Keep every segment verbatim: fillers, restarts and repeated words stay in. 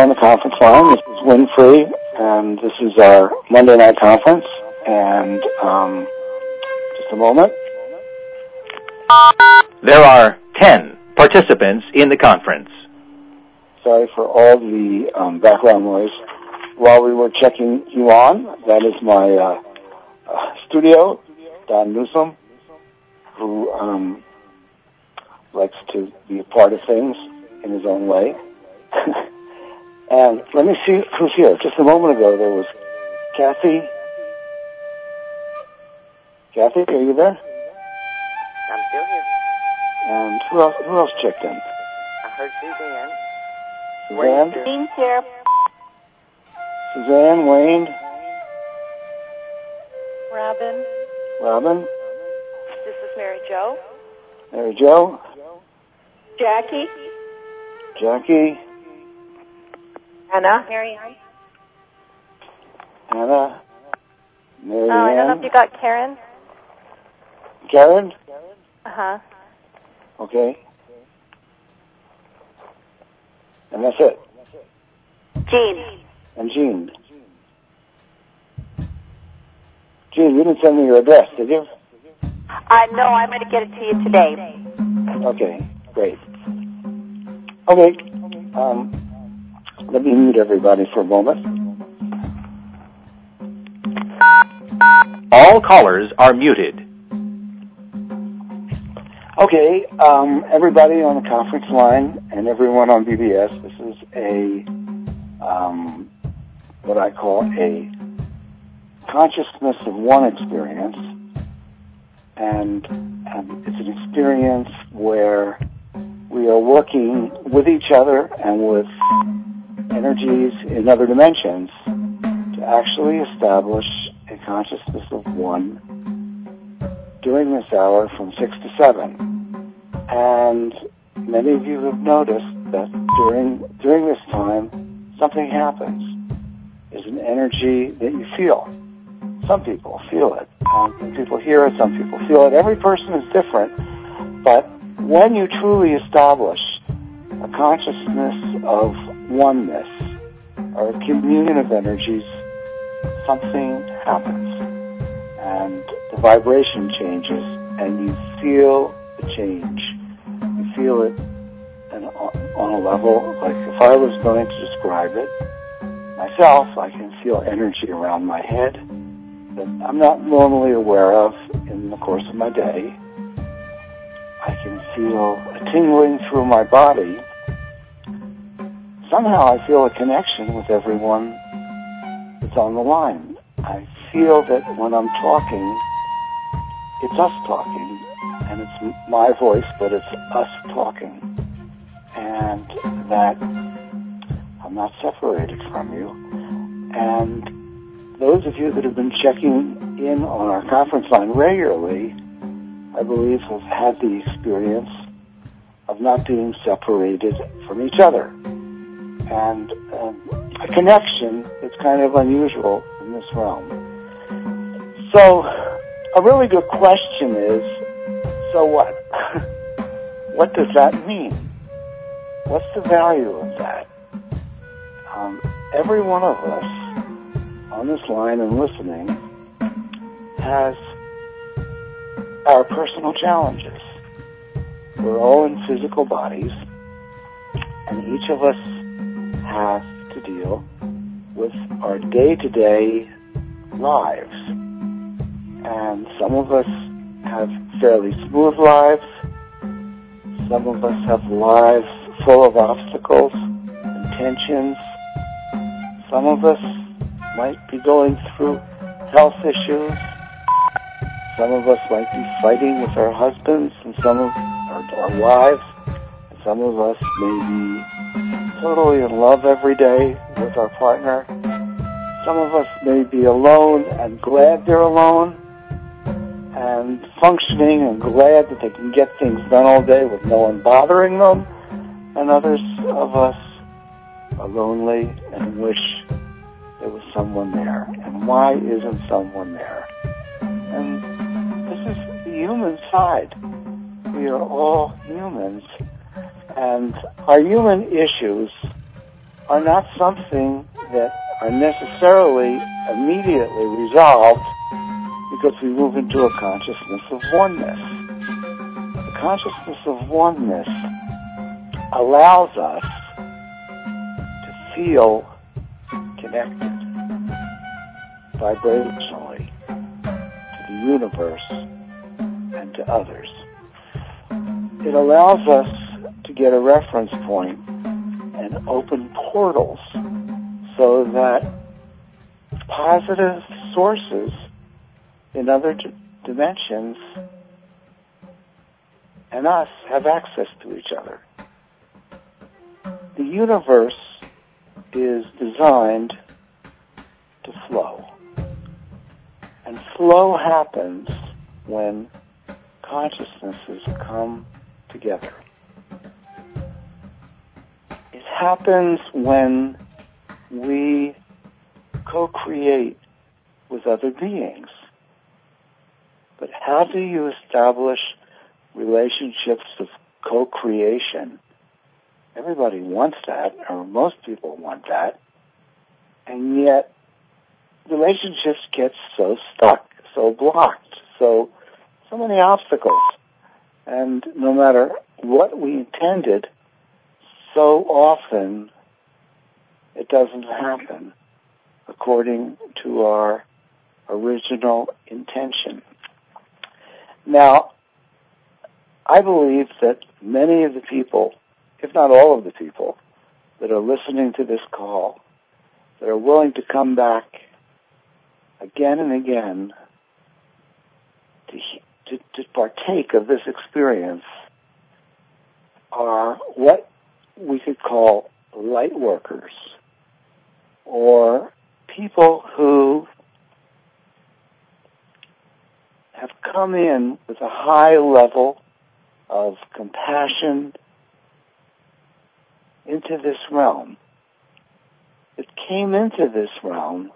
on the conference line. This is Winfrey, and this is our Monday night conference. And um, just a moment. There are ten participants in the conference. Sorry for all the um, background noise. While we were checking you on, that is my uh, uh, studio, Don Newsom, who um, likes to be a part of things in his own way. And let me see who's here. Just a moment ago, there was Kathy. Kathy, are you there? I'm still here. And who else? Who else checked in? I heard Suzanne. Suzanne. Wayne's here. Suzanne, Wayne, Robin. Robin, This is Mary Jo. Mary Jo, Jackie. Jackie, Anna. Mary Ann. Anna, Mary Oh, I don't know Ann, if you got Karen. Karen. Uh-huh. Okay. And that's it. Jean. And Jean. Jean, you didn't send me your address, did you? Uh, no, I'm going to get it to you today. Okay, great. Okay, um, let me mute everybody for a moment. All callers are muted. Okay, um, everybody on the conference line and everyone on B B S, this is a, um, what I call a consciousness of one experience. And um, it's an experience where we are working with each other and with energies in other dimensions to actually establish a consciousness of one during this hour from six to seven. And many of you have noticed that during during this time, something happens. There's an energy that you feel. Some people feel it. Um, some people hear it. Some people feel it. Every person is different. But when you truly establish a consciousness of oneness or a communion of energies, something happens. And the vibration changes, and you feel the change. You feel it on a level, like if I was going to describe it myself, I can feel energy around my head that I'm not normally aware of in the course of my day. I can feel a tingling through my body. Somehow I feel a connection with everyone that's on the line. I feel that when I'm talking, it's us talking, and it's my voice, but it's us talking, and that I'm not separated from you. And those of you that have been checking in on our conference line regularly, I believe, have had the experience of not being separated from each other. And um, a connection that's kind of unusual in this realm. So, a really good question is, so what? What does that mean? What's the value of that? Um, every one of us on this line and listening has our personal challenges. We're all in physical bodies, and each of us have to deal with our day-to-day lives. And some of us have fairly smooth lives. Some of us have lives full of obstacles and tensions. Some of us might be going through health issues. Some of us might be fighting with our husbands and some of our, our wives. And some of us may be totally in love every day with our partner. Some of us may be alone and glad they're alone and functioning and glad that they can get things done all day with no one bothering them. And others of us are lonely and wish there was someone there. And why isn't someone there? And this is the human side. We are all humans. And our human issues are not something that are necessarily immediately resolved because we move into a consciousness of oneness. The consciousness of oneness allows us to feel connected vibrationally to the universe and to others. It allows us to get a reference point and open portals so that positive sources in other d- dimensions and us have access to each other. The universe is designed to flow. And flow happens when consciousnesses come together. It happens when we co-create with other beings. But how do you establish relationships of co-creation? Everybody wants that, or most people want that, and yet relationships get so stuck, so blocked, so so many obstacles. And no matter what we intended, so often it doesn't happen according to our original intention. Now, I believe that many of the people, if not all of the people, that are listening to this call, that are willing to come back again and again to, to, to partake of this experience, are what we could call light workers, or people who have come in with a high level of compassion into this realm. It came into this realm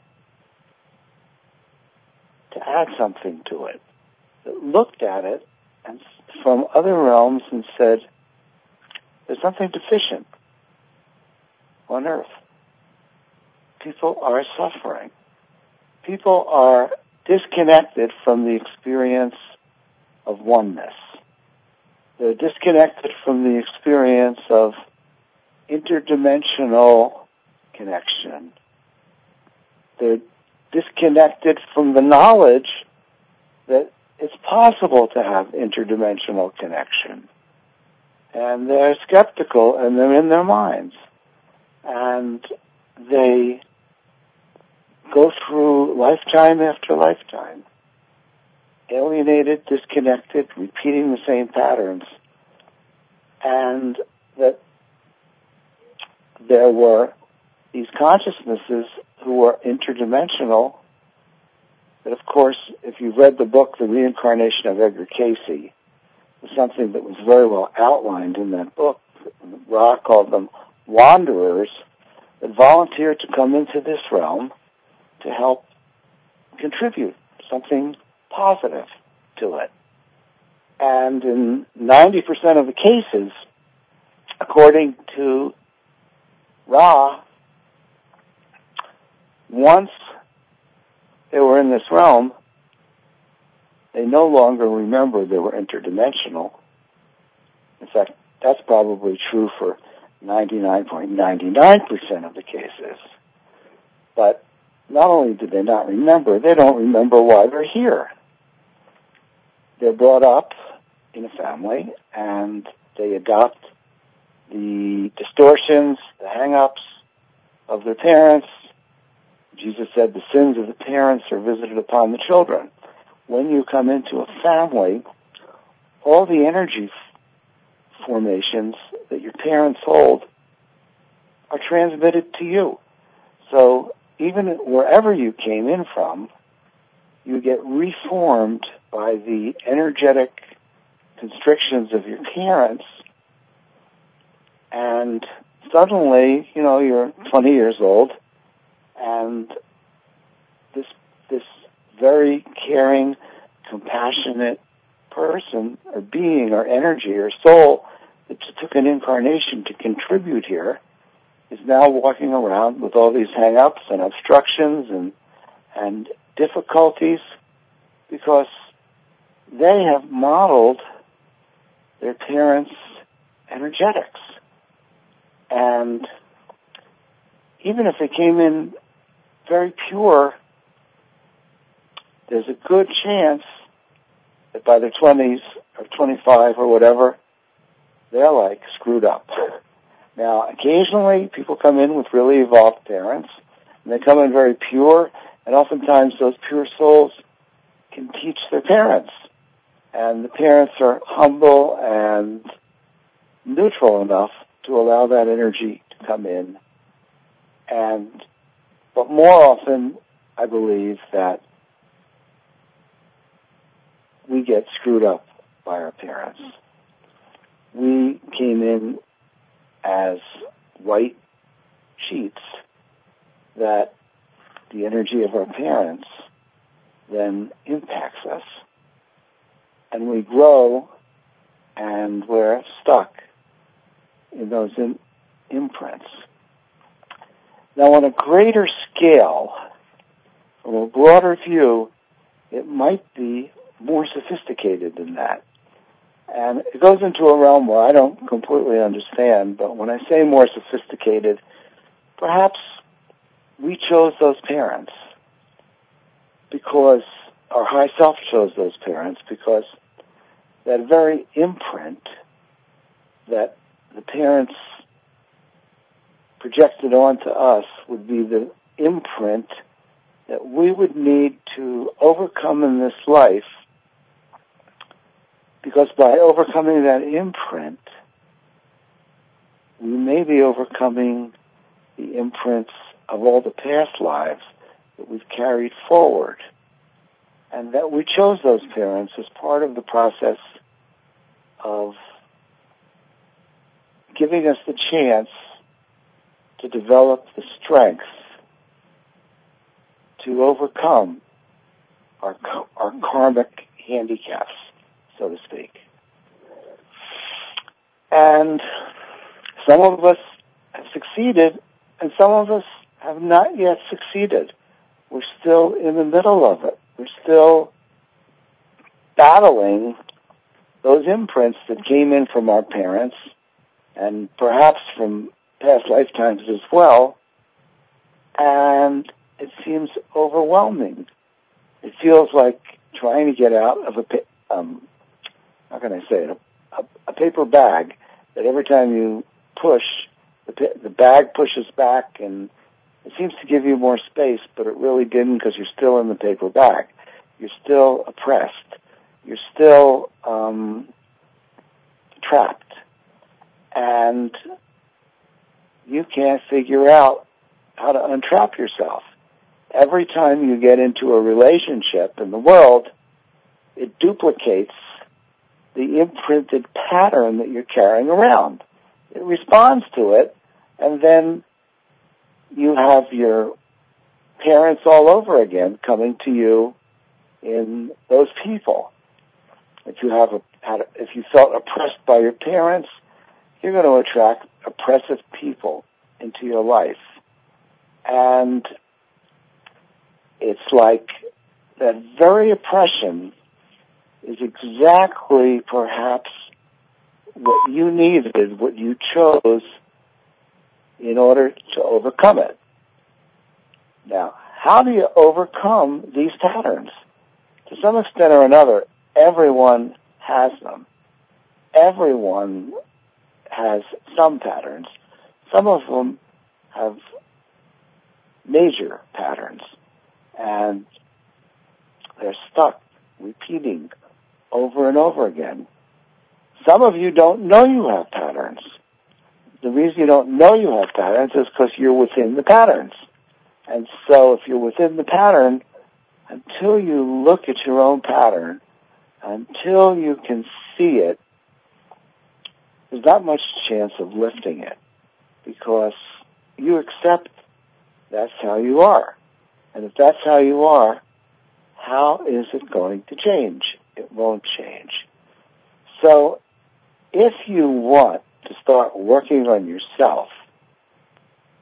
to add something to it. It looked at it and from other realms and said, there's something deficient on Earth. People are suffering. People are disconnected from the experience of oneness. They're disconnected from the experience of interdimensional connection. They're disconnected from the knowledge that it's possible to have interdimensional connection. And they're skeptical, and they're in their minds. And they go through lifetime after lifetime, alienated, disconnected, repeating the same patterns. And that there were these consciousnesses who were interdimensional, that of course, if you've read the book, The Reincarnation of Edgar Cayce, was something that was very well outlined in that book. Ra called them wanderers that volunteered to come into this realm to help contribute something positive to it. And in ninety percent of the cases, according to Ra, once they were in this realm, they no longer remember they were interdimensional. In fact, that's probably true for ninety-nine point nine nine percent of the cases. But not only do they not remember, they don't remember why they're here. They're brought up in a family, and they adopt the distortions, the hang-ups of their parents. Jesus said the sins of the parents are visited upon the children. When you come into a family, all the energy f- formations that your parents hold are transmitted to you. So even wherever you came in from, you get reformed by the energetic constrictions of your parents, and suddenly, you know, you're twenty years old, and this this very caring, compassionate person or being or energy or soul that took an incarnation to contribute here is now walking around with all these hang-ups and obstructions and and difficulties because they have modeled their parents' energetics. And even if they came in very pure, there's a good chance that by their twenties or twenty-five or whatever, they're like screwed up. Now, occasionally people come in with really evolved parents, and they come in very pure, and oftentimes those pure souls can teach their parents. And the parents are humble and neutral enough to allow that energy to come in. And, but more often, I believe that we get screwed up by our parents. We came in as white sheets that the energy of our parents then impacts us. And we grow and we're stuck in those in, imprints. Now, on a greater scale, from a broader view, it might be more sophisticated than that. And it goes into a realm where I don't completely understand, but when I say more sophisticated, perhaps we chose those parents because our high self chose those parents because that very imprint that the parents projected onto us would be the imprint that we would need to overcome in this life, because by overcoming that imprint, we may be overcoming the imprints of all the past lives that we've carried forward, and that we chose those parents as part of the process of giving us the chance to develop the strength to overcome our our karmic handicaps, so to speak. And some of us have succeeded, and some of us have not yet succeeded. We're still in the middle of it. We're still battling those imprints that came in from our parents, and perhaps from past lifetimes as well, and it seems overwhelming. It feels like trying to get out of a, um, how can I say it, a, a paper bag that every time you push, the, the bag pushes back, and it seems to give you more space, but it really didn't because you're still in the paper bag. You're still oppressed. You're still um, trapped. And you can't figure out how to untrap yourself. Every time you get into a relationship in the world, it duplicates the imprinted pattern that you're carrying around. It responds to it, and then you have your parents all over again coming to you in those people. If you have a, had a, if you felt oppressed by your parents, you're going to attract oppressive people into your life. And it's like that very oppression is exactly perhaps what you needed, what you chose in order to overcome it. Now, how do you overcome these patterns? To some extent or another, everyone has them. Everyone has some patterns. Some of them have major patterns, and they're stuck repeating over and over again. Some of you don't know you have patterns. The reason you don't know you have patterns is because you're within the patterns. And so if you're within the pattern, until you look at your own pattern, until you can see it, there's not much chance of lifting it, because you accept that's how you are. And if that's how you are, how is it going to change? It won't change. So if you want to start working on yourself,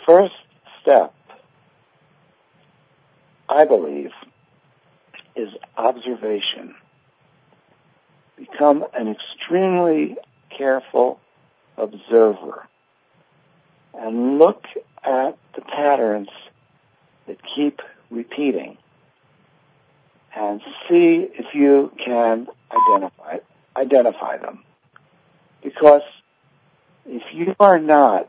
first step, I believe, is observation. Become an extremely careful observer and look at the patterns that keep repeating and see if you can identify identify them. Because if you are not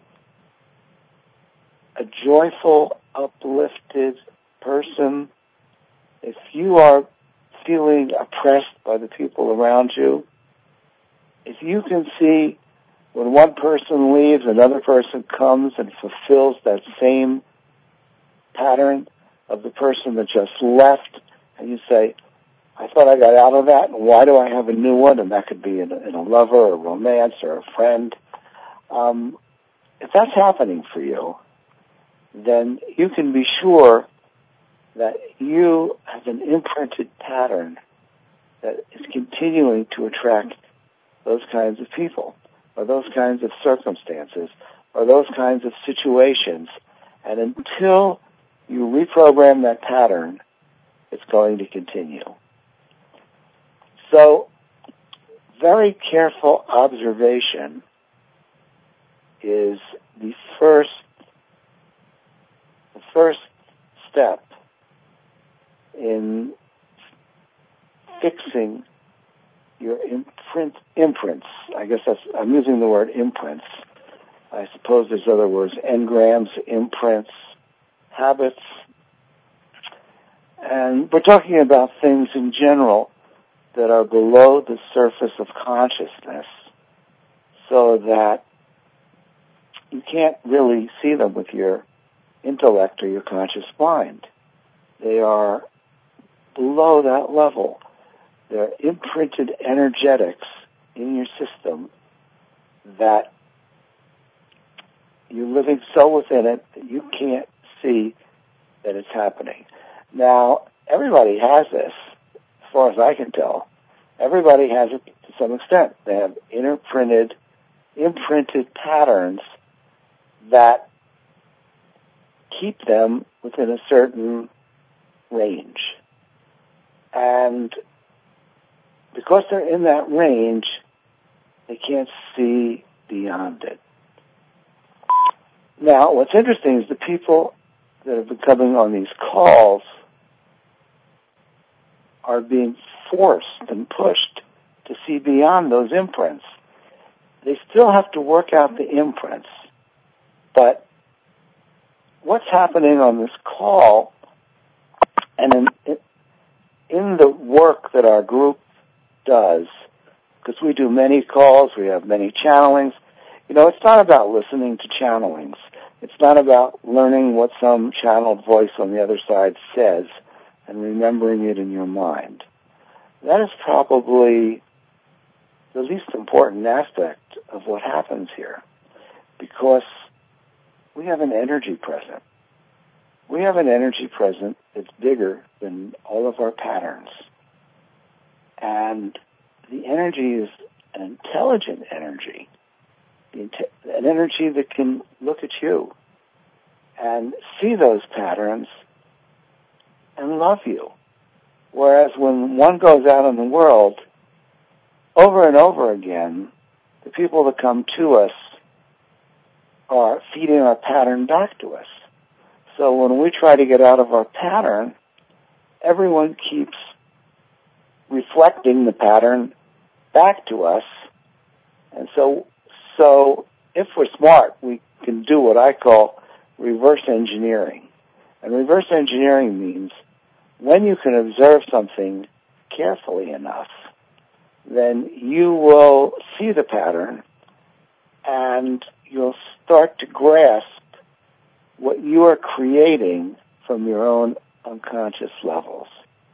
a joyful, uplifted person, if you are feeling oppressed by the people around you, if you can see when one person leaves, another person comes and fulfills that same pattern of the person that just left, and you say, I thought I got out of that, and why do I have a new one? And that could be in a, in a lover or a romance or a friend. Um, if that's happening for you, then you can be sure that you have an imprinted pattern that is continuing to attract those kinds of people, or those kinds of circumstances, or those kinds of situations. And until you reprogram that pattern, it's going to continue. So, very careful observation is the first, the first step in fixing your imprint, imprints. I guess that's, I'm using the word imprints. I suppose there's other words, engrams, imprints, habits. And we're talking about things in general that are below the surface of consciousness so that you can't really see them with your intellect or your conscious mind. They are below that level. They're imprinted energetics in your system that you're living so within it that you can't see that it's happening. Now, everybody has this, as far as I can tell. Everybody has it to some extent. They have interprinted, imprinted patterns that keep them within a certain range. And because they're in that range, they can't see beyond it. Now, what's interesting is the people that have been coming on these calls are being forced and pushed to see beyond those imprints. They still have to work out the imprints, but what's happening on this call and in, in the work that our group does, because we do many calls, we have many channelings. You know, it's not about listening to channelings. It's not about learning what some channeled voice on the other side says and remembering it in your mind. That is probably the least important aspect of what happens here, because we have an energy present. We have an energy present that's bigger than all of our patterns. And the energy is an intelligent energy, an energy that can look at you and see those patterns and love you. Whereas when one goes out in the world, over and over again, the people that come to us are feeding our pattern back to us. So when we try to get out of our pattern, everyone keeps reflecting the pattern back to us. And so, so if we're smart, we can do what I call reverse engineering. And reverse engineering means when you can observe something carefully enough, then you will see the pattern and you'll start to grasp what you are creating from your own unconscious levels.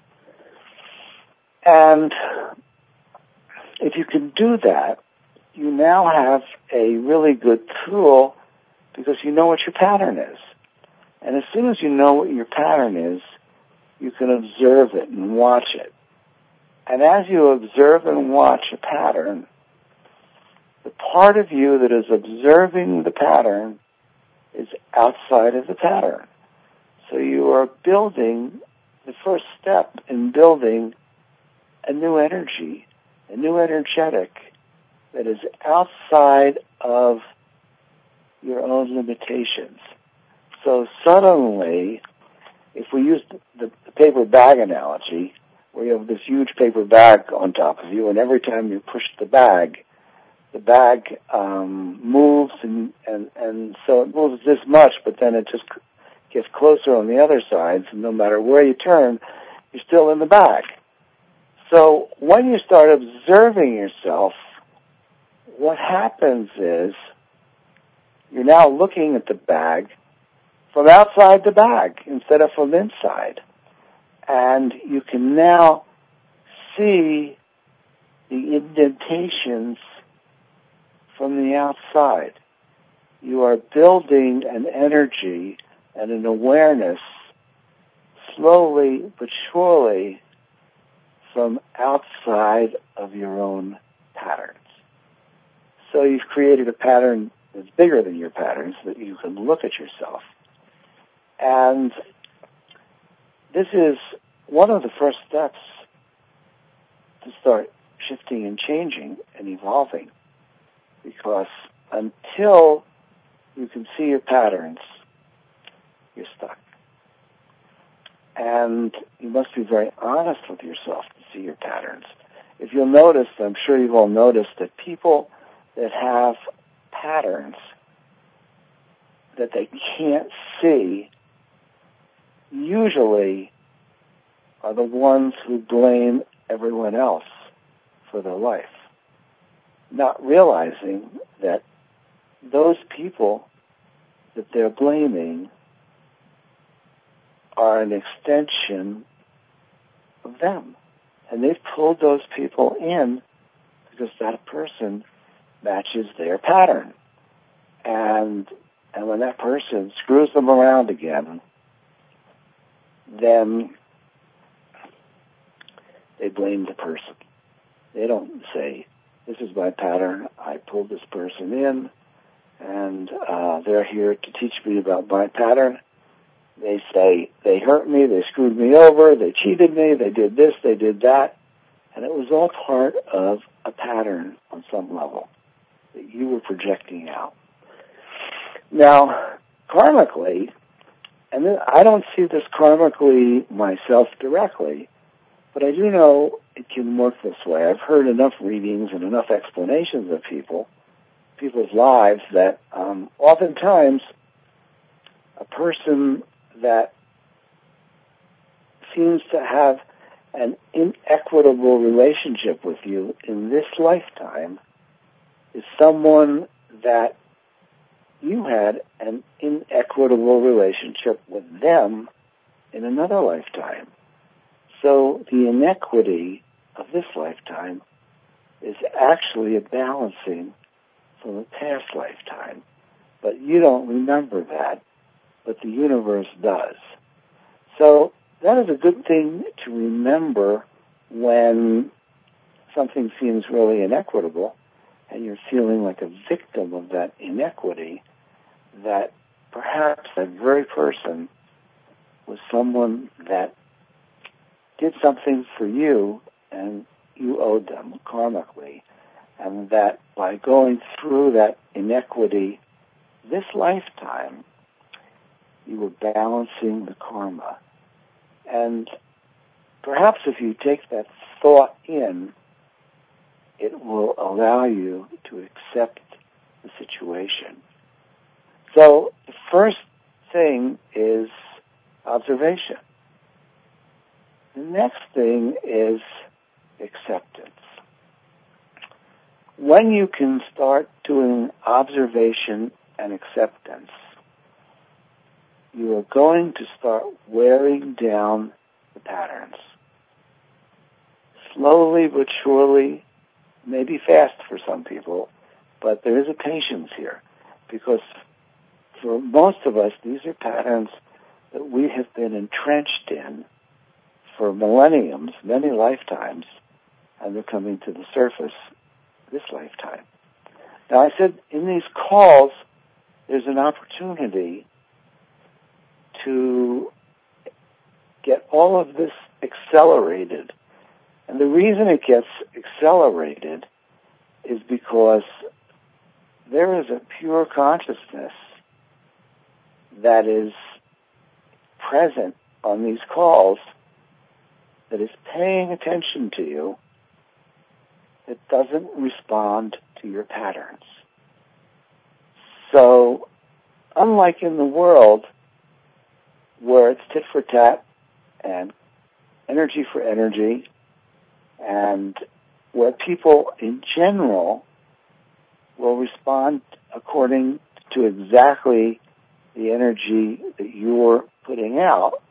And if you can do that, you now have a really good tool because you know what your pattern is. And as soon as you know what your pattern is, you can observe it and watch it. And as you observe and watch a pattern, the part of you that is observing the pattern is outside of the pattern. So you are building, the first step in building a new energy, a new energetic that is outside of your own limitations. So suddenly, if we use the, the paper bag analogy, where you have this huge paper bag on top of you, and every time you push the bag, the bag um, moves, and, and, and so it moves this much, but then it just gets closer on the other sides, and no matter where you turn, you're still in the bag. So when you start observing yourself, what happens is you're now looking at the bag from outside the bag instead of from inside. And you can now see the indentations from the outside. You are building an energy and an awareness slowly but surely from outside of your own patterns. So you've created a pattern that's bigger than your patterns, that you can look at yourself. And this is one of the first steps to start shifting and changing and evolving, because until you can see your patterns, you're stuck. And you must be very honest with yourself to see your patterns. If you'll notice, I'm sure you've all noticed that people that have patterns that they can't see usually are the ones who blame everyone else for their life, not realizing that those people that they're blaming are an extension of them. And they've pulled those people in because that person matches their pattern. And and when that person screws them around again, then they blame the person. They don't say, this is my pattern, I pulled this person in, and uh, they're here to teach me about my pattern. They say, they hurt me, they screwed me over, they cheated me, they did this, they did that. And it was all part of a pattern on some level that you were projecting out. Now, karmically, and then I don't see this karmically myself directly, but I do know it can work this way. I've heard enough readings and enough explanations of people, people's lives, that um, oftentimes a person that seems to have an inequitable relationship with you in this lifetime is someone that you had an inequitable relationship with them in another lifetime. So the inequity of this lifetime is actually a balancing from a past lifetime. But you don't remember that, but the universe does. So that is a good thing to remember when something seems really inequitable and you're feeling like a victim of that inequity, that perhaps that very person was someone that did something for you and you owed them karmically, and that by going through that inequity this lifetime, you were balancing the karma. And perhaps if you take that thought in, it will allow you to accept the situation. So the first thing is observation. The next thing is acceptance. When you can start doing observation and acceptance, you are going to start wearing down the patterns. Slowly but surely, maybe fast for some people, but there is a patience here, because for most of us, these are patterns that we have been entrenched in for millenniums, many lifetimes, and they're coming to the surface this lifetime. Now, I said in these calls, there's an opportunity to get all of this accelerated. And the reason it gets accelerated is because there is a pure consciousness that is present on these calls, that is paying attention to you, that doesn't respond to your patterns. So, unlike in the world, where it's tit for tat and energy for energy, and where people in general will respond according to exactly the energy that you're putting out.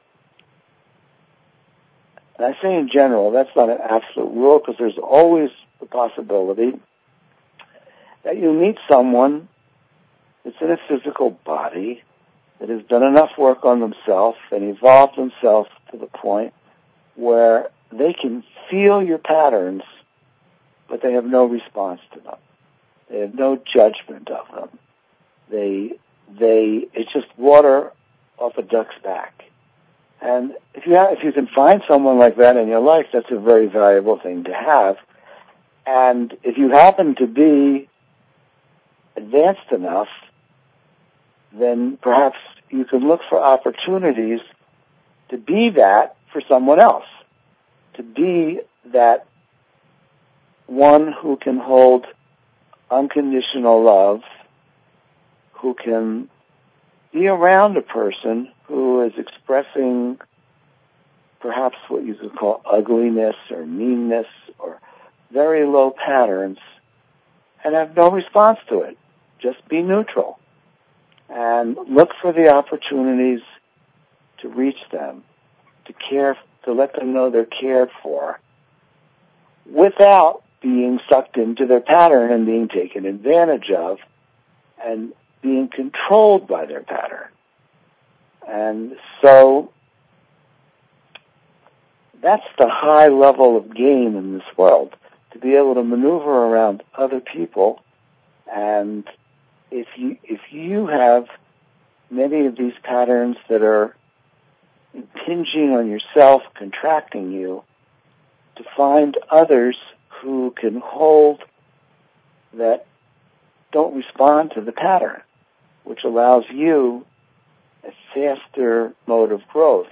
And I say in general, that's not an absolute rule, because there's always the possibility that you meet someone that's in a physical body that has done enough work on themselves and evolved themselves to the point where they can feel your patterns, but they have no response to them. They have no judgment of them. They, they, it's just water off a duck's back. And if you have, if you can find someone like that in your life, that's a very valuable thing to have. And if you happen to be advanced enough, then perhaps you can look for opportunities to be that for someone else, to be that one who can hold unconditional love, who can be around a person who is expressing perhaps what you could call ugliness or meanness or very low patterns, and have no response to it. Just be neutral and look for the opportunities to reach them, to care, to let them know they're cared for, without being sucked into their pattern and being taken advantage of and being controlled by their pattern. And so that's the high level of game in this world, to be able to maneuver around other people. And if you if you have many of these patterns that are impinging on yourself, contracting you, to find others who can hold that don't respond to the pattern, which allows you a faster mode of growth.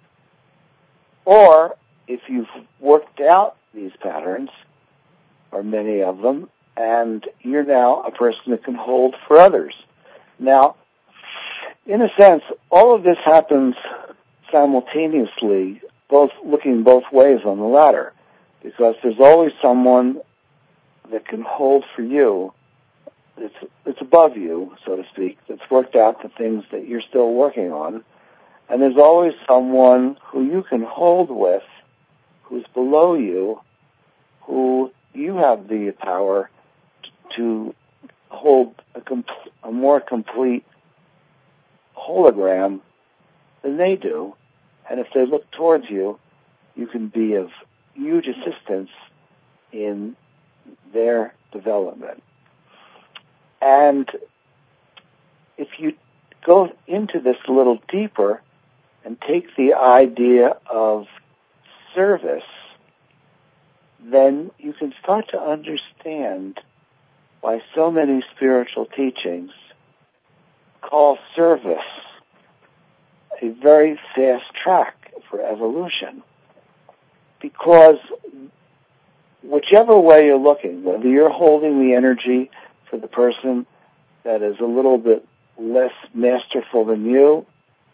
Or if you've worked out these patterns, or many of them, and you're now a person that can hold for others. Now, in a sense, all of this happens simultaneously, both looking both ways on the ladder, because there's always someone that can hold for you, that's, that's above you, so to speak, that's worked out the things that you're still working on, and there's always someone who you can hold with, who's below you, who you have the power to hold a, comp- a more complete hologram than they do. And if they look towards you, you can be of huge assistance in their development. And if you go into this a little deeper and take the idea of service, then you can start to understand why so many spiritual teachings call service a very fast track for evolution. Because whichever way you're looking, whether you're holding the energy for the person that is a little bit less masterful than you,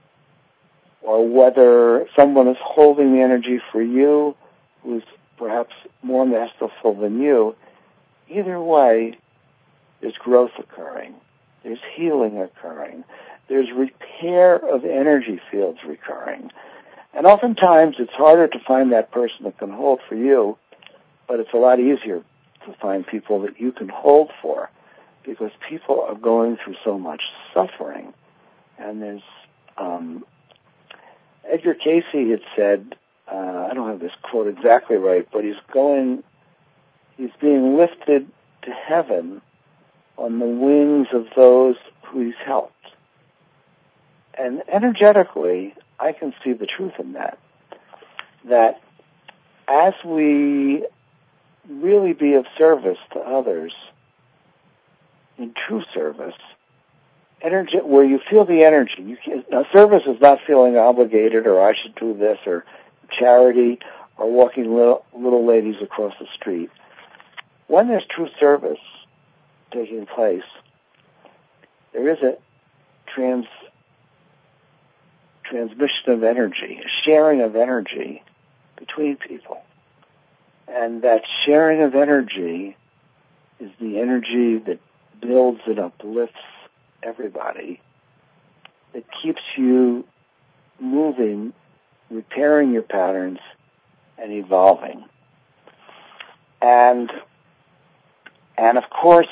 or whether someone is holding the energy for you who's perhaps more masterful than you, either way, there's growth occurring. There's healing occurring. There's repair of energy fields occurring. And oftentimes it's harder to find that person that can hold for you, but it's a lot easier to find people that you can hold for, because people are going through so much suffering. And there's, um, Edgar Casey had said, uh, I don't have this quote exactly right, but he's going, he's being lifted to heaven on the wings of those who he's helped. And energetically, I can see the truth in that. That as we really be of service to others, in true service, energy, where you feel the energy. You can, now, service is not feeling obligated, or I should do this, or charity, or walking little, little ladies across the street. When there's true service taking place, there is a trans transmission of energy, a sharing of energy between people. And that sharing of energy is the energy that builds and uplifts everybody, that keeps you moving, repairing your patterns, and evolving. And, and of course,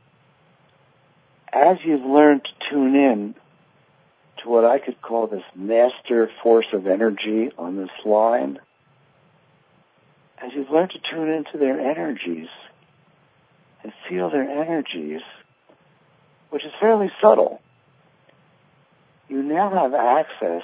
as you've learned to tune in to what I could call this master force of energy on this line, as you've learned to tune into their energies and feel their energies, which is fairly subtle, you now have access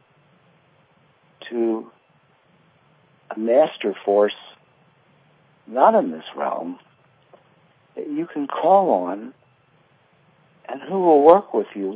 to a master force not in this realm that you can call on and who will work with you.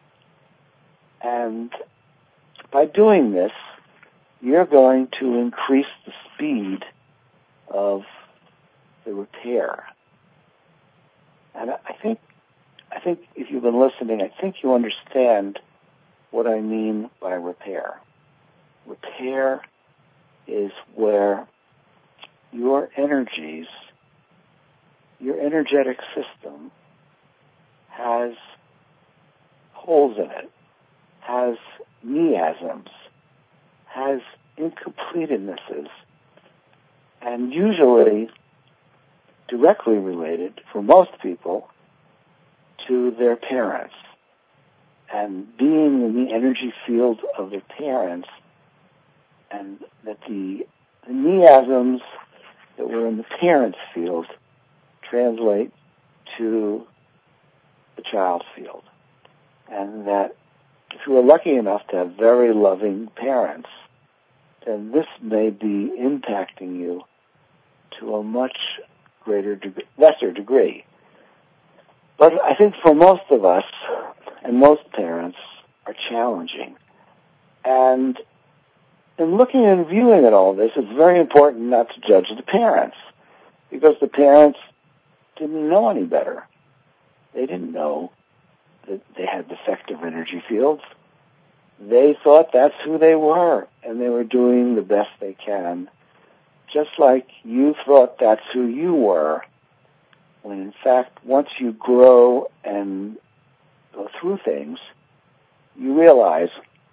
And by doing this, you're going to increase the speed of the repair. And I think, I think if you've been listening, I think you understand what I mean by repair. Repair is where your energies, your energetic system has holes in it, has miasms, has incompletenesses, and usually directly related, for most people, to their parents. And being in the energy field of their parents, and that the, the miasms that were in the parents' field translate to the child's field. And that if you are lucky enough to have very loving parents, then this may be impacting you to a much greater degree, lesser degree. But I think for most of us, and most parents, are challenging. And in looking and viewing at all this, it's very important not to judge the parents, because the parents didn't know any better. They didn't know that they had defective energy fields. They thought that's who they were, and they were doing the best they can, just like you thought that's who you were, when in fact, once you grow and go through things, you realize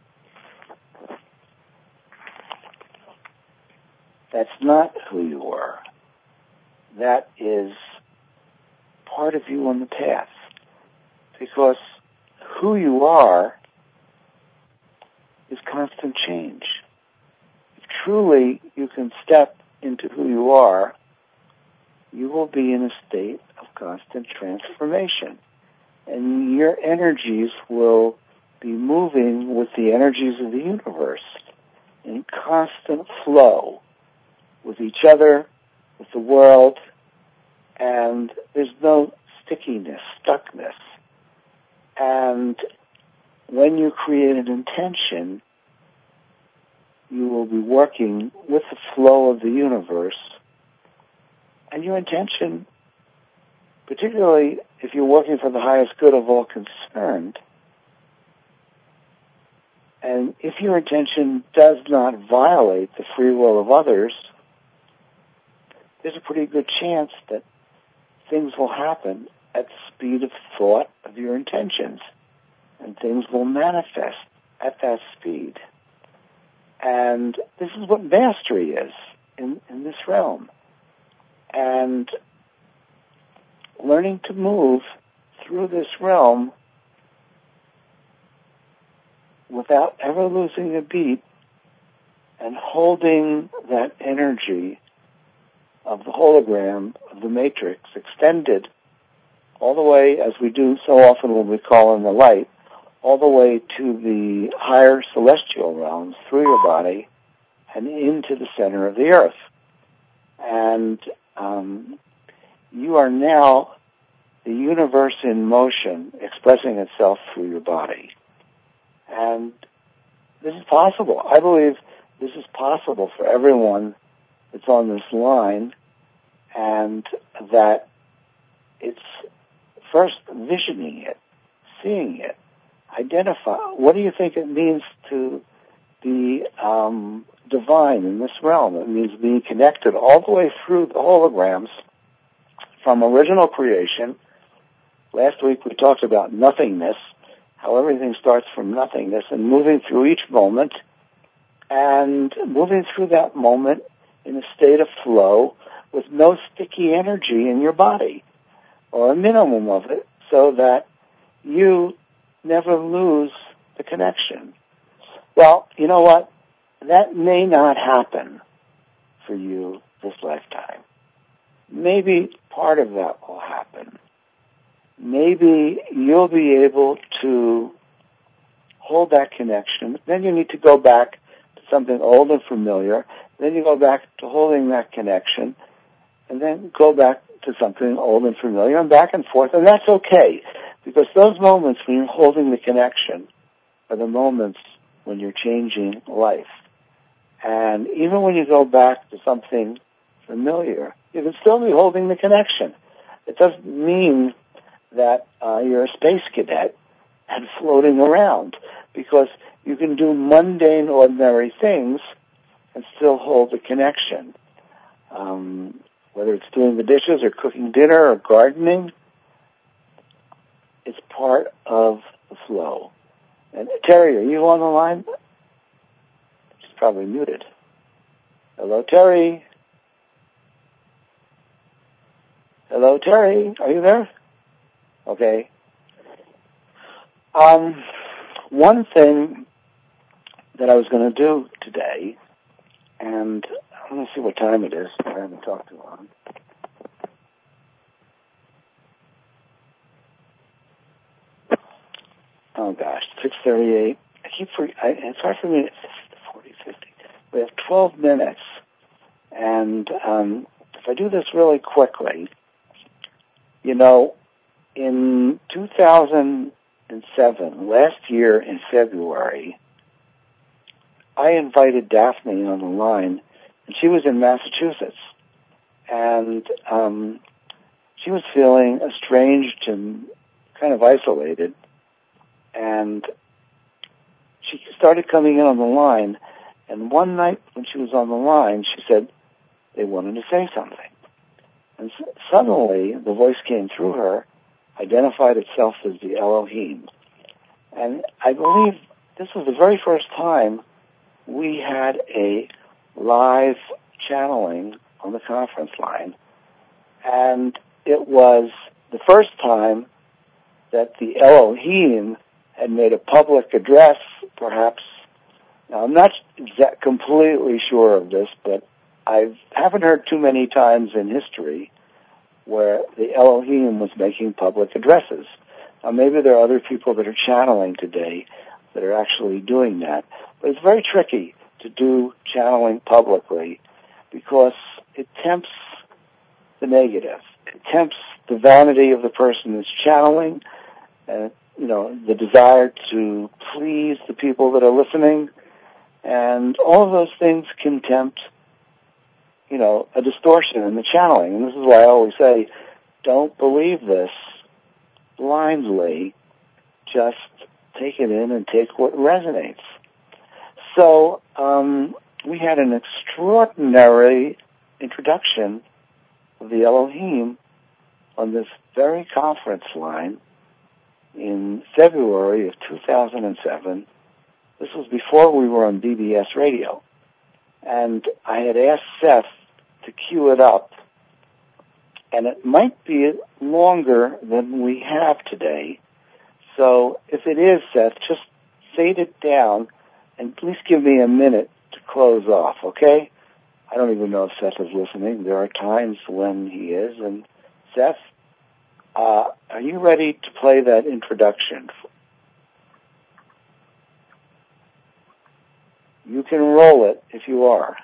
that's not who you were. That is part of you on the path. Because who you are is constant change. If truly you can step into who you are, you will be in a state of constant transformation. And your energies will be moving with the energies of the universe in constant flow with each other, with the world, and there's no stickiness, stuckness. And when you create an intention, you will be working with the flow of the universe. And your intention, particularly if you're working for the highest good of all concerned, and if your intention does not violate the free will of others, there's a pretty good chance that things will happen at the speed of thought of your intentions, and things will manifest at that speed. And this is what mastery is in, in this realm. And learning to move through this realm without ever losing a beat and holding that energy of the hologram of the matrix extended all the way, as we do so often when we call in the light, all the way to the higher celestial realms through your body and into the center of the earth. And um, you are now the universe in motion expressing itself through your body. And this is possible. I believe this is possible for everyone that's on this line, and that it's first visioning it, seeing it, identify. What do you think it means to be um, divine in this realm? It means being connected all the way through the holograms from original creation. Last week we talked about nothingness, how everything starts from nothingness, and moving through each moment, and moving through that moment in a state of flow with no sticky energy in your body, or a minimum of it, so that you never lose the connection. Well, you know what? That may not happen for you this lifetime. Maybe part of that will happen. Maybe you'll be able to hold that connection. Then you need to go back to something old and familiar. Then you go back to holding that connection, and then go back to something old and familiar, and back and forth, and that's okay, because those moments when you're holding the connection are the moments when you're changing life. And even when you go back to something familiar, you can still be holding the connection. It doesn't mean that uh, you're a space cadet and floating around, because you can do mundane, ordinary things and still hold the connection. Um, whether it's doing the dishes or cooking dinner or gardening, it's part of the flow. And Terry, are you on the line? She's probably muted. Hello, Terry. Hello, Terry. Are you there? Okay. Um, one thing that I was going to do today, and let me see what time it is. I haven't talked too long. Oh gosh, six thirty-eight. I keep for, I, it's hard for me. It's forty, fifty. We have twelve minutes, and um, if I do this really quickly, you know, in two thousand seven, last year in February, I invited Daphne on the line, and she was in Massachusetts, and um, she was feeling estranged and kind of isolated, and she started coming in on the line, and one night when she was on the line, she said they wanted to say something. And s- suddenly, the voice came through her, identified itself as the Elohim. And I believe this was the very first time we had a live channeling on the conference line. And it was the first time that the Elohim had made a public address, perhaps. Now, I'm not exa- completely sure of this, but I haven't heard too many times in history where the Elohim was making public addresses. Now, maybe there are other people that are channeling today that are actually doing that. But it's very tricky to do channeling publicly because it tempts the negative. It tempts the vanity of the person that's channeling, and, you know, the desire to please the people that are listening. And all of those things can tempt, you know, a distortion in the channeling. And this is why I always say, don't believe this blindly. Just take it in and take what resonates. So um, we had an extraordinary introduction of the Elohim on this very conference line in February of two thousand seven. This was before we were on B B S radio. And I had asked Seth to cue it up, and it might be longer than we have today. So if it is, Seth, just fade it down, and please give me a minute to close off, okay? I don't even know if Seth is listening. There are times when he is. And Seth? uh, are you ready to play that introduction? You can roll it if you are.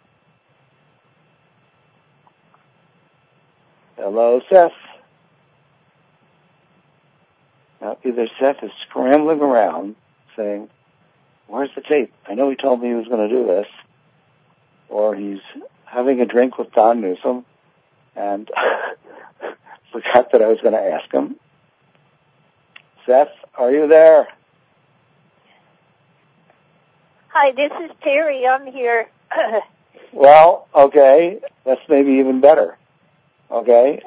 Hello, Seth. Now, either Seth is scrambling around saying, where's the tape? I know he told me he was going to do this. Or he's having a drink with Don Newsom and forgot that I was going to ask him. Seth, are you there? Hi, this is Terry. I'm here. Well, okay. That's maybe even better. Okay.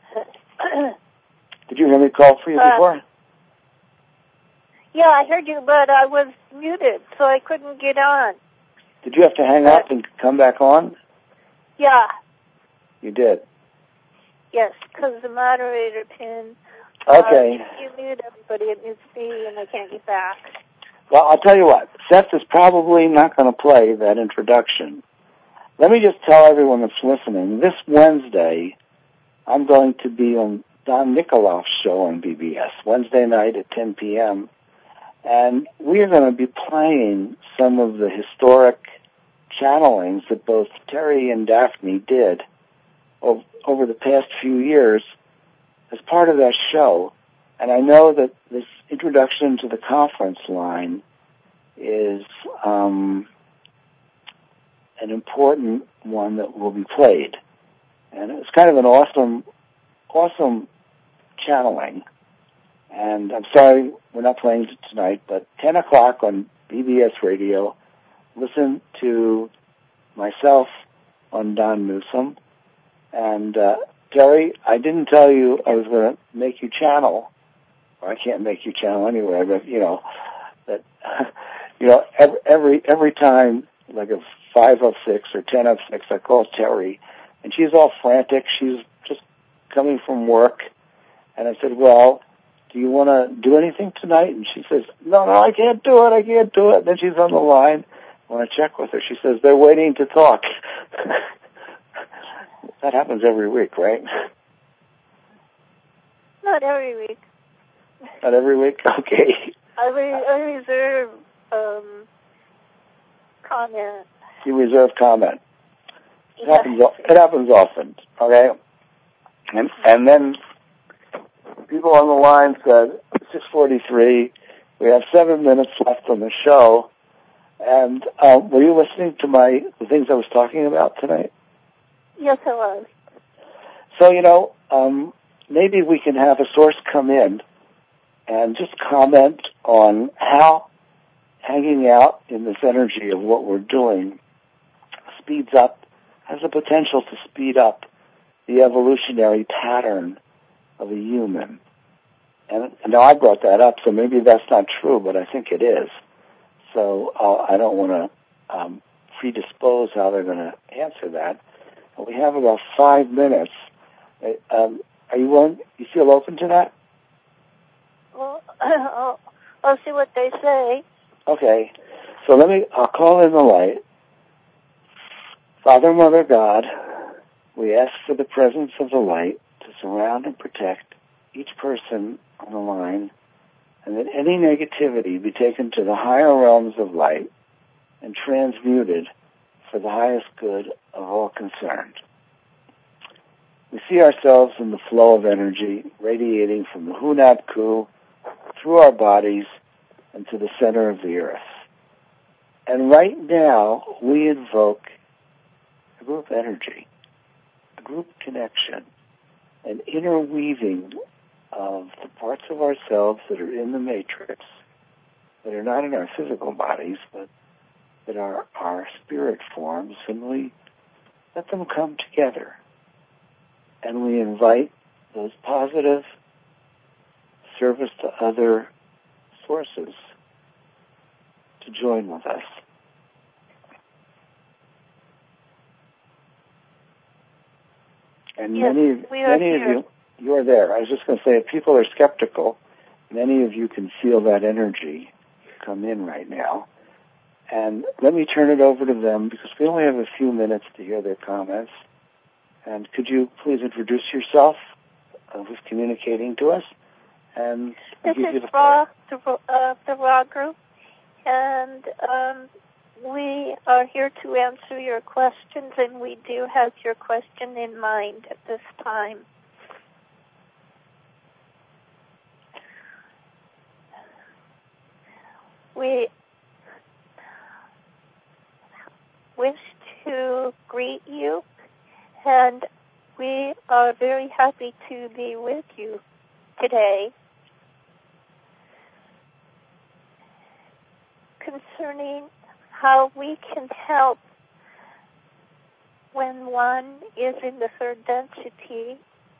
Did you hear me call for you uh, before? Yeah, I heard you, but I was muted, so I couldn't get on. Did you have to hang up and come back on? Yeah. You did? Yes, because the moderator pin. Okay. Uh, you mute everybody, it mutes me, and I can't get back. Well, I'll tell you what. Seth is probably not going to play that introduction. Let me just tell everyone that's listening, this Wednesday, I'm going to be on Don Nikoloff's show on B B S, Wednesday night at ten p.m., and we're going to be playing some of the historic channelings that both Terry and Daphne did over the past few years as part of that show. And I know that this introduction to the conference line is um, an important one that will be played. And it's kind of an awesome, awesome channeling. And I'm sorry we're not playing it tonight, but ten o'clock on B B S Radio, listen to myself on Don Newsom. And uh, Terry, I didn't tell you I was going to make you channel. Or I can't make you channel anyway, but, you know, that, you know, every, every, every time, like a five oh six or ten oh six, I call Terry, and she's all frantic. She's just coming from work. And I said, well, do you want to do anything tonight? And she says, no, no, I can't do it. I can't do it. And then she's on the line. I want to check with her. She says, they're waiting to talk. That happens every week, right? Not every week. Not every week? Okay. I, re- I reserve um, comment. You reserve comment. It, Yeah. happens, it happens often, okay? And, and then people on the line said, six forty-three, we have seven minutes left on the show. And uh, were you listening to my the things I was talking about tonight? Yes, I was. So, you know, um, maybe we can have a source come in and just comment on how hanging out in this energy of what we're doing speeds up, has the potential to speed up the evolutionary pattern of a human. And, and now I brought that up, so maybe that's not true, but I think it is. So uh, I don't want to um, predispose how they're going to answer that. But we have about five minutes. Um, are you willing? You feel open to that? Well, I'll, I'll see what they say. Okay. So let me, I'll call in the light. Father, Mother, God, we ask for the presence of the light to surround and protect each person on the line, and that any negativity be taken to the higher realms of light and transmuted for the highest good of all concerned. We see ourselves in the flow of energy radiating from the Hunab Ku through our bodies and to the center of the earth. And right now, we invoke a group energy, a group connection, an interweaving of the parts of ourselves that are in the matrix, that are not in our physical bodies, but that are our spirit forms, and we let them come together. And we invite those positive service to other sources to join with us. And yes, many, we are many of here. you, you are there. I was just going to say, if people are skeptical, many of you can feel that energy come in right now. And let me turn it over to them, because we only have a few minutes to hear their comments. And could you please introduce yourself, uh, who's communicating to us. And this give is you the Ra, the, uh, the Ra Group, and um, we are here to answer your questions, and we do have your question in mind at this time. We wish to greet you, and we are very happy to be with you today concerning how we can help when one is in the third density.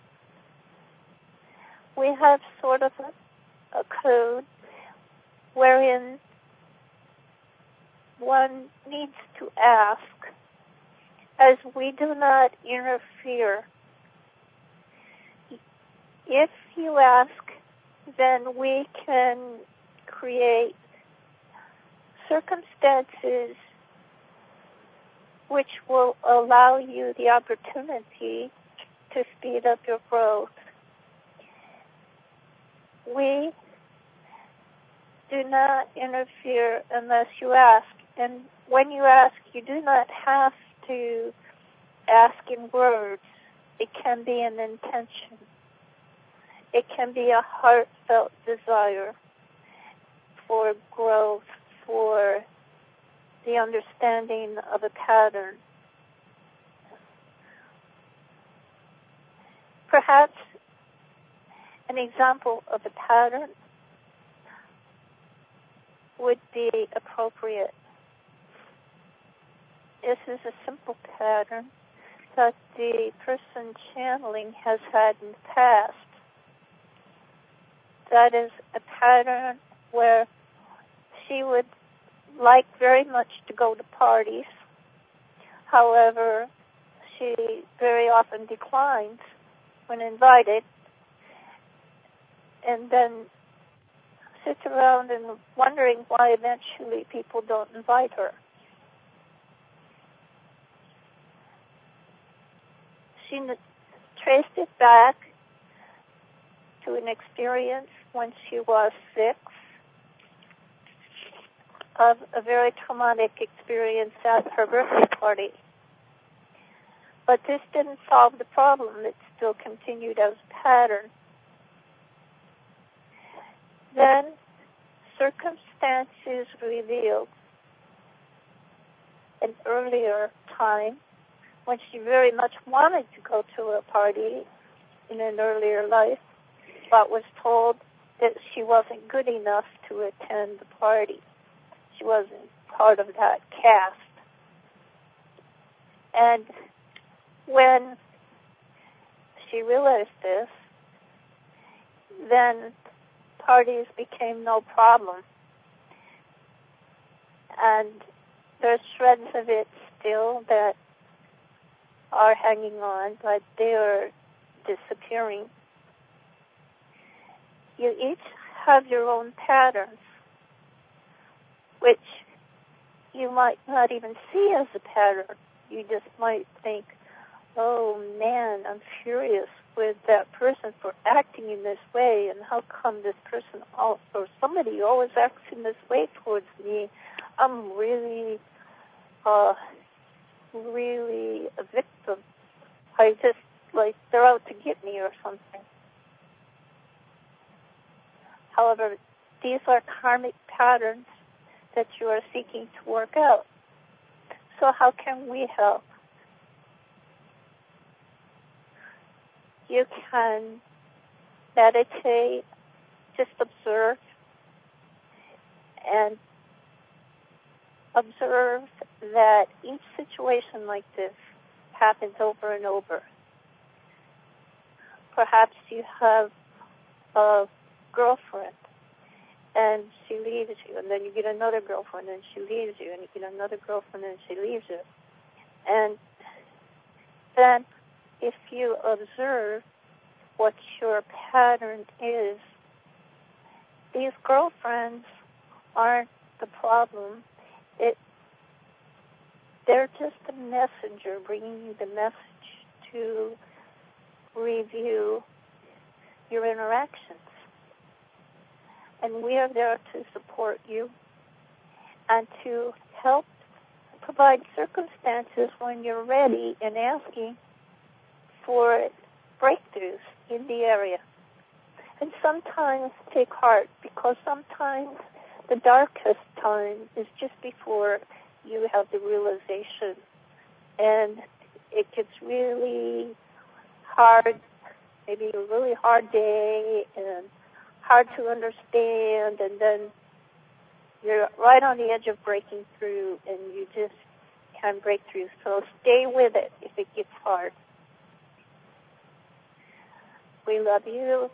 We have sort of a, a code wherein one needs to ask, as we do not interfere. If you ask, then we can create circumstances which will allow you the opportunity to speed up your growth. We do not interfere unless you ask. And when you ask, you do not have to ask in words. It can be an intention. It can be a heartfelt desire for growth, for the understanding of a pattern. Perhaps an example of a pattern would be appropriate. This is a simple pattern that the person channeling has had in the past. That is a pattern where she would like very much to go to parties. However, she very often declines when invited, and then sits around and wondering why eventually people don't invite her. She traced it back to an experience when she was six of a very traumatic experience at her birthday party. But this didn't solve the problem. It still continued as a pattern. Then circumstances revealed an earlier time when she very much wanted to go to a party in an earlier life, but was told that she wasn't good enough to attend the party. She wasn't part of that caste. And when she realized this, then parties became no problem. And there's shreds of it still that are hanging on, but they are disappearing. You each have your own patterns, which you might not even see as a pattern. You just might think, oh man, I'm furious with that person for acting in this way, and how come this person all, or somebody always acts in this way towards me? I'm really, uh, really a victim. I just, like, they're out to get me or something. However, these are karmic patterns that you are seeking to work out. So how can we help? You can meditate, just observe, and observe that each situation like this happens over and over. Perhaps you have a girlfriend and she leaves you, and then you get another girlfriend and she leaves you, and you get another girlfriend and she leaves you. And then if you observe what your pattern is, these girlfriends aren't the problem. It, they're just a messenger bringing you the message to review your interactions. And we are there to support you and to help provide circumstances when you're ready and asking for breakthroughs in the area. And sometimes take heart, because sometimes the darkest time is just before you have the realization. And it gets really hard, maybe a really hard day and hard to understand, and then you're right on the edge of breaking through, and you just can break through. So stay with it if it gets hard. We love you,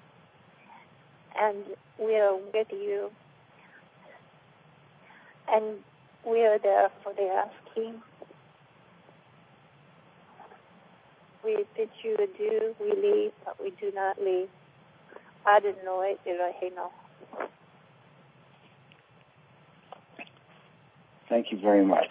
and we are with you, and we are there for the asking. We bid you adieu, we leave, but we do not leave. Adonai Eloheinu. Thank you very much.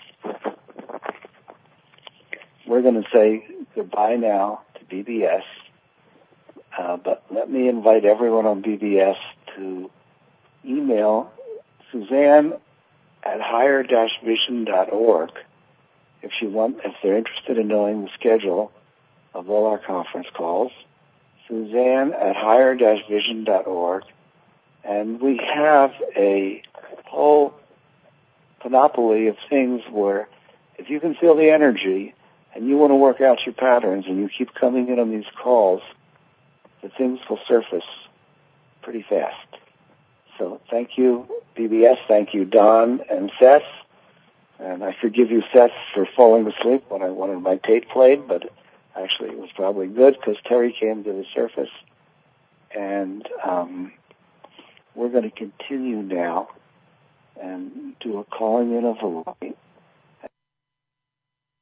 We're going to say goodbye now to B B S, uh, but let me invite everyone on B B S to email Suzanne at higher dash vision dot org if you want, if they're interested in knowing the schedule of all our conference calls. Suzanne at higher dash vision dot org, and we have a whole panoply of things where if you can feel the energy and you want to work out your patterns and you keep coming in on these calls, the things will surface pretty fast. So thank you, B B S. Thank you, Don and Seth. And I forgive you, Seth, for falling asleep when I wanted my tape played, but actually it was probably good because Terry came to the surface. And um, we're going to continue now and do a calling in of a light.